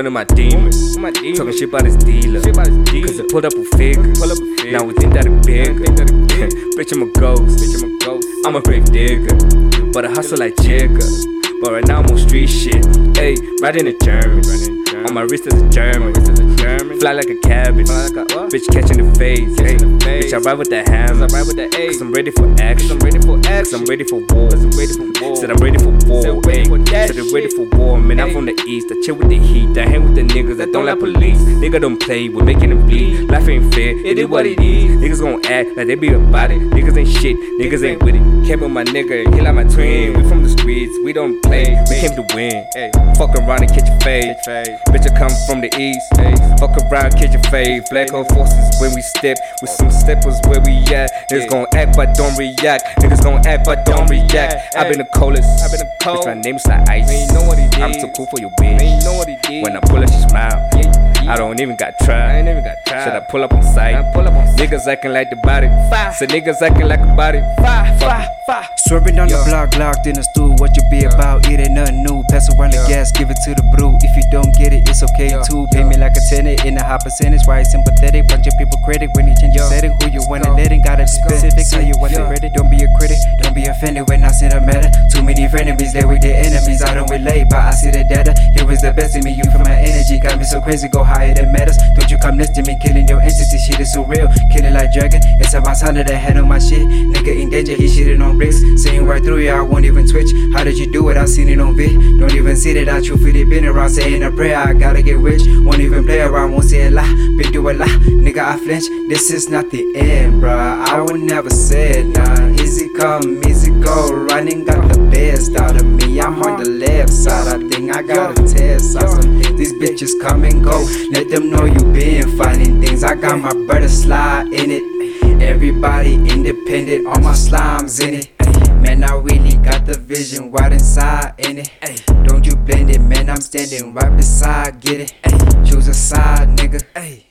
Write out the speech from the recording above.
running my demon. Talking shit about his dealer. Cause he pulled up with figures. Now we think that it bigger. Bitch, I'm a ghost. I'm a grave digger. But I hustle like Jigga. But right now I'm on street shit. Ayy, riding a German. On my wrist is a German. Fly like a cabbage. Bitch catching the phase. Bitch, I ride with the hammer. Cause I'm ready for action. Cause I'm ready for war. Said I'm ready for war. Said I'm ready for war. Man, I'm from the east. I chill with the heat. I hang with the niggas that don't like police. Nigga don't play, we're making them bleed. Life ain't fair, it is what it is. Niggas gon' act like they be about it. Niggas ain't shit, niggas ain't with it. Came with my nigga, he like my twin. We from the streets, we don't play, we came to win. Fuck around and catch a fade. Bitch, I come from the east. Fuck around, catch a fade. Black hole forces when we step. With some steppers where we at. Niggas gon' act but don't react. Niggas gon' act but don't react. I been the coldest. Bitch, my name's like ice. I'm too cool for your bitch. When I pull up, she smile. I don't even got try. Should I pull up on sight? Niggas acting like the body. Say niggas acting like a body. Swerving down the block, locked in the stool. What you be about? It ain't nothing new. Pass around the gas, give it to the brew. If you don't get it, it's okay too. Pay me like a tenant in a high percentage. Why it's sympathetic? Bunch of people credit when you change your setting. Who you wanna let in? Gotta be specific. How you want to read it? Don't be a critic. Don't be offended when I say the matter. Too many frenemies, they with their enemies. I don't relate, but I see the data. Here is the best in me. You feel my energy, got me so crazy. Go higher than matters. Don't you come next to me, killing your entity. Shit is so real, killing like dragon. It's about time that I had on my shit. Nigga in danger, he shitting on bricks. Seeing right through you, I won't even twitch. How did you do it? I seen it on vid. Don't even see that I truthfully been around saying a prayer. I gotta get rich. Won't even play around, won't say a lie. Been do a lie, nigga I flinch. This is not the end, bruh. I would never say it, nah. Easy come, easy go. Running got the best out of me. I'm on the left side. I think I gotta test out some things. These bitches come and go. Let them know you been finding things. I got my brother slide in it. Everybody independent, all my slimes in it. Man, I really got the vision right inside in it. Don't you blend it, man, I'm standing right beside, get it. Choose a side, nigga.